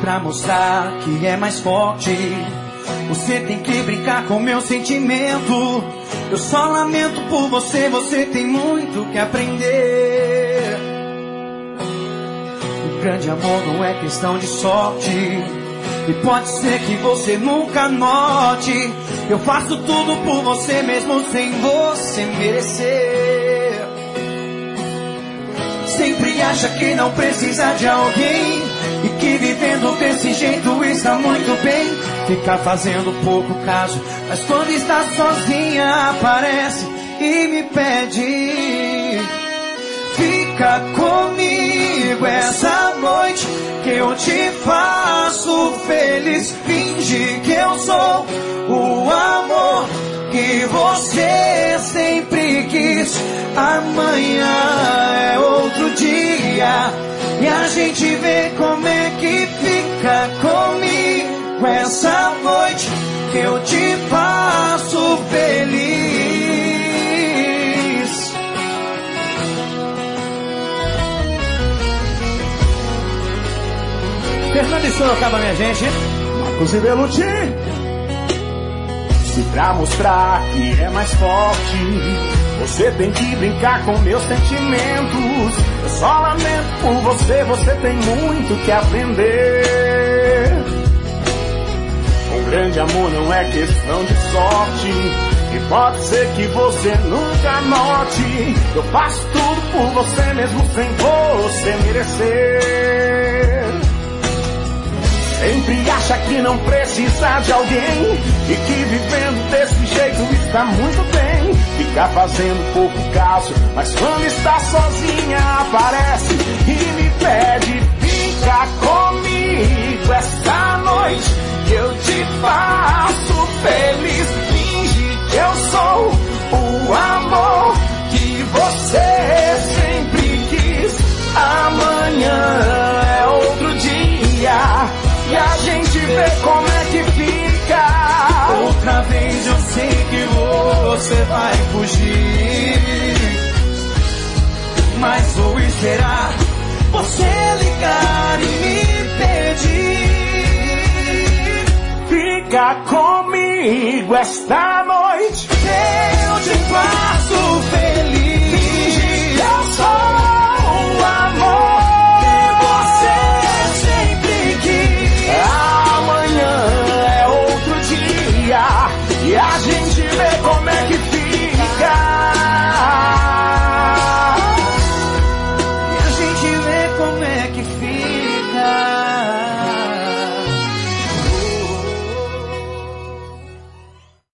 pra mostrar que é mais forte. Você tem que brincar com meu sentimento. Eu só lamento por você, você tem muito que aprender. O grande amor não é questão de sorte, e pode ser que você nunca note. Eu faço tudo por você mesmo sem você merecer. Sempre acha que não precisa de alguém, e que vivendo desse jeito está muito bem. Fica fazendo pouco caso, mas quando está sozinha aparece e me pede. Fica comigo essa noite que eu te faço feliz. Finge que eu sou o amor que você sempre quis. Amanhã é outro dia e a gente vê como é que fica comigo essa noite que eu te faço feliz. Fernando e Sorocaba, minha gente. Marcos e Belucci. Se pra mostrar que é mais forte, você tem que brincar com meus sentimentos. Eu só lamento por você, você tem muito que aprender. Um grande amor não é questão de sorte, e pode ser que você nunca note. Eu faço tudo por você mesmo sem você merecer. Sempre acha que não precisa de alguém, e que vivendo desse jeito está muito bem. Fica fazendo pouco caso, mas quando está sozinha aparece e me pede. Fica comigo essa noite que eu te faço feliz. Finge que eu sou o amor que você sempre quis. Amanhã é outro dia e a gente vê como é que fica. Outra vez eu sei que você vai fugir, mas vou esperar você ligar e me pedir. Fica comigo esta noite que eu te faço feliz.